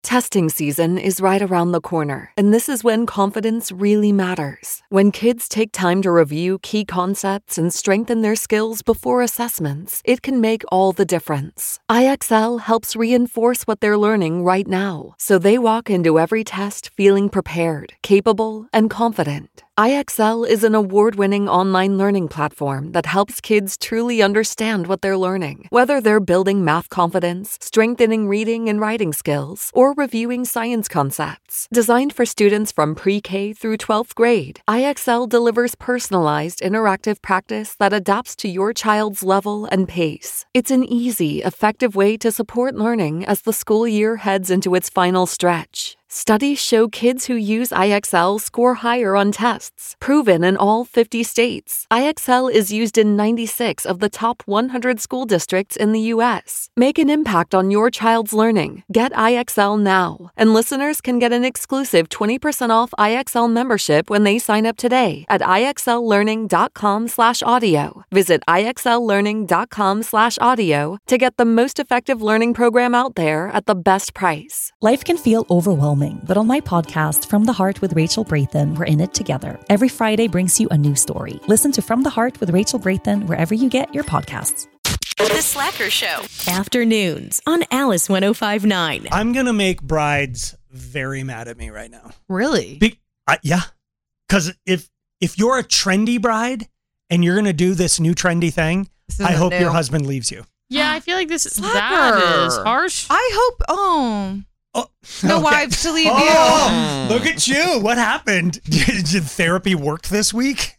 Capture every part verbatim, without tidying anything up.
Testing season is right around the corner, and this is when confidence really matters. When kids take time to review key concepts and strengthen their skills before assessments, it can make all the difference. I X L helps reinforce what they're learning right now, so they walk into every test feeling prepared, capable, and confident. I X L is an award-winning online learning platform that helps kids truly understand what they're learning, whether they're building math confidence, strengthening reading and writing skills, or reviewing science concepts. Designed for students from pre-K through twelfth grade, I X L delivers personalized, interactive practice that adapts to your child's level and pace. It's an easy, effective way to support learning as the school year heads into its final stretch. Studies show kids who use I X L score higher on tests, proven in all fifty states. I X L is used in ninety-six of the top one hundred school districts in the U S. Make an impact on your child's learning. Get I X L now. And listeners can get an exclusive twenty percent off I X L membership when they sign up today at IXLlearning.com slash audio. Visit IXLlearning.com slash audio to get the most effective learning program out there at the best price. Life can feel overwhelming, but on my podcast, From the Heart with Rachel Brathen, we're in it together. Every Friday brings you a new story. Listen to From the Heart with Rachel Brathen wherever you get your podcasts. The Slacker Show. Afternoons on Alice one oh five point nine. I'm going to make brides very mad at me right now. Really? Be- uh, yeah. Because if, if you're a trendy bride and you're going to do this new trendy thing, I hope new. your husband leaves you. Yeah, I feel like this Slacker. that is harsh. I hope. Oh. Oh, no okay. wives to leave oh, you. Look at you. What happened? Did, did therapy work this week?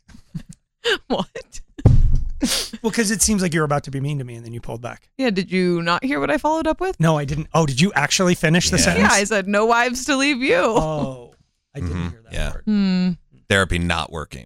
What? Well, because it seems like you're about to be mean to me and then you pulled back. Yeah, did you not hear what I followed up with? No, I didn't. Oh, did you actually finish the Yeah. sentence? Yeah, I said no wives to leave you. Oh, I didn't Mhm. hear that Yeah. part. Hmm. Therapy not working.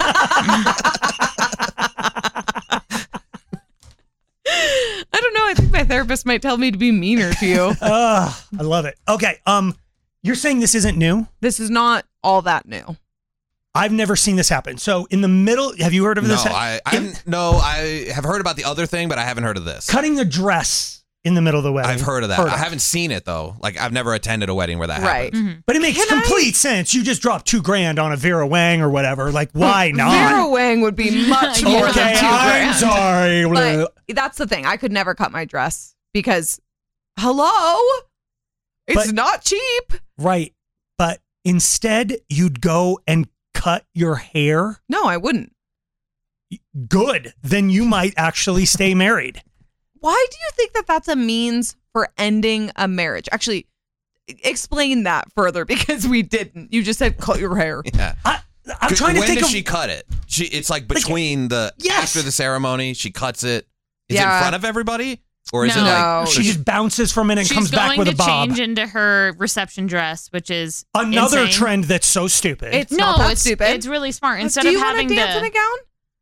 I don't know. I think my therapist might tell me to be meaner to you. uh, I love it. Okay. Um, you're saying this isn't new? This is not all that new. I've never seen this happen. So in the middle, have you heard of No, this? I, I no, I have heard about the other thing, but I haven't heard of this. Cutting the dress in the middle of the wedding. I've heard of that. Heard I of. haven't seen it though. Like I've never attended a wedding where that Right. happens. Mm-hmm. But it makes Can complete sense. You just dropped two grand on a Vera Wang or whatever. Like, why not? Vera Wang would be much more Okay, than two I'm grand. sorry. But that's the thing. I could never cut my dress because, hello, it's But- not cheap. Right. But instead, you'd go and cut your hair. No, I wouldn't. Good. Then you might actually stay married. Why do you think that that's a means for ending a marriage? Actually, explain that further because we didn't. You just said cut your hair. Yeah. I, I'm trying to when think does of. she cut it? She it's like between the Yes. after the ceremony, she cuts it. Is it Yeah. in front of everybody? Or is No. it like she just bounces for a minute and She's comes back going with to a bob. change into her reception dress, which is Another insane. trend that's so stupid. It's no, not that it's stupid. It's really smart. Instead do you of want having to dance to in a gown?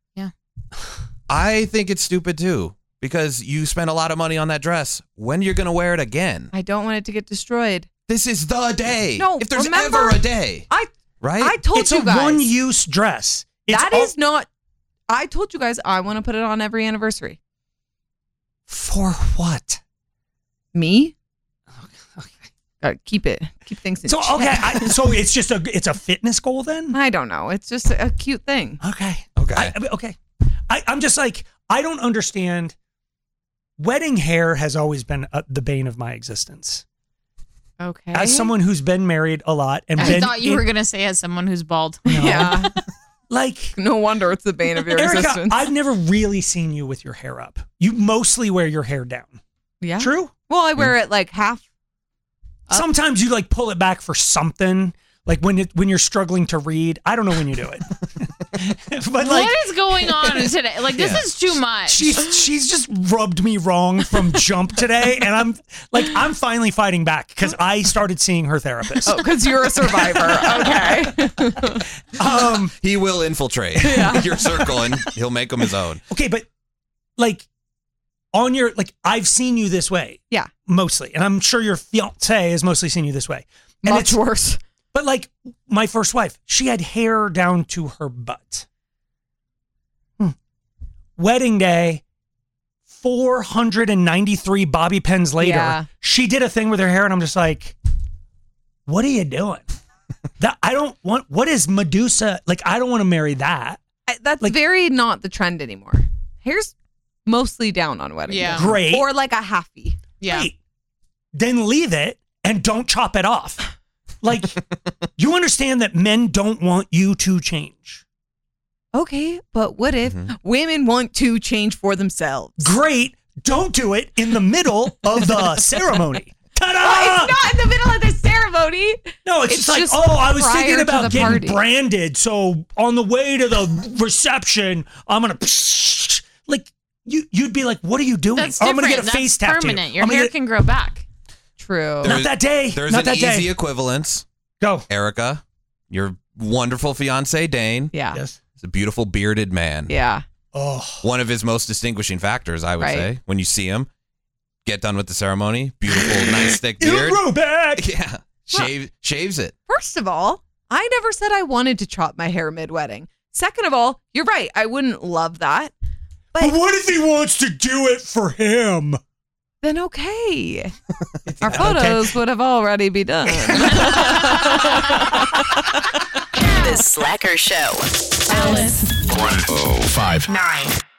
I think it's stupid too. Because you spend a lot of money on that dress. When you're gonna wear it again? I don't want it to get destroyed. This is the day. No, if there's remember- ever a day, I right? I told it's you a guys one-use dress. It's that all- is not. I told you guys I want to put it on every anniversary. For what? Me? Gotta keep it. Keep things in So check. okay, I, so it's just a it's a fitness goal then. I don't know. It's just a cute thing. Okay, Okay. I, I mean, okay. I, I'm just like I don't understand. Wedding hair has always been uh, the bane of my existence. Okay. As someone who's been married a lot and I been thought you in- were going to say as someone who's bald. No. Yeah. like No wonder it's the bane of your Erica, existence. I've never really seen you with your hair up. You mostly wear your hair down. yeah. True. Well, I wear it like half. Up. Sometimes you like pull it back for something, like when it when you're struggling to read. I don't know when you do it, but like what is going on today? Like, this Yeah. is too much. she's she's just rubbed me wrong from jump today, and I'm like I'm finally fighting back because I started seeing her therapist. Oh, because you're a survivor. Okay. Um, he will infiltrate your circle and he'll make them his own. okay, but like on your like I've seen you this way, Yeah. mostly, and I'm sure your fiance has mostly seen you this way. And Much it's, worse. But like my first wife, she had hair down to her butt. Hmm. Wedding day, four hundred ninety-three bobby pins later, Yeah. she did a thing with her hair, and I'm just like, what are you doing? That I don't want. What is Medusa? Like, I don't want to marry that. I, that's Like- very not the trend anymore. Hair's mostly down on wedding Yeah. day. Great. Or like a halfie. Yeah. Great. Then leave it and don't chop it off. Like, you understand that men don't want you to change. Okay, but what if Mhm. women want to change for themselves? Great. Don't do it in the middle of the ceremony. Ta-da! Oh, it's not in the middle of the ceremony. No, it's, It's just like, just oh, I was prior thinking to about the getting party. branded. So on the way to the reception, I'm gonna like you. You'd be like, "What are you doing?" That's Or different. I'm gonna get a That's face tattoo. permanent. Your I'm gonna hair get- can grow back. True. Not that day. There's Not an that day. easy equivalence. Go. Erica, your wonderful fiance Dane, Yeah. Yes. is a beautiful bearded man. Yeah. Oh, One of his most distinguishing factors, I would Right. say, when you see him. Get done with the ceremony. Beautiful, nice, thick beard. aerobic. Yeah. Shave, shaves it. First of all, I never said I wanted to chop my hair mid-wedding. Second of all, you're right. I wouldn't love that. But what if he wants to do it for him? Then okay. Our Okay. photos would have already be done. The Slacker Show. Alice one oh five nine.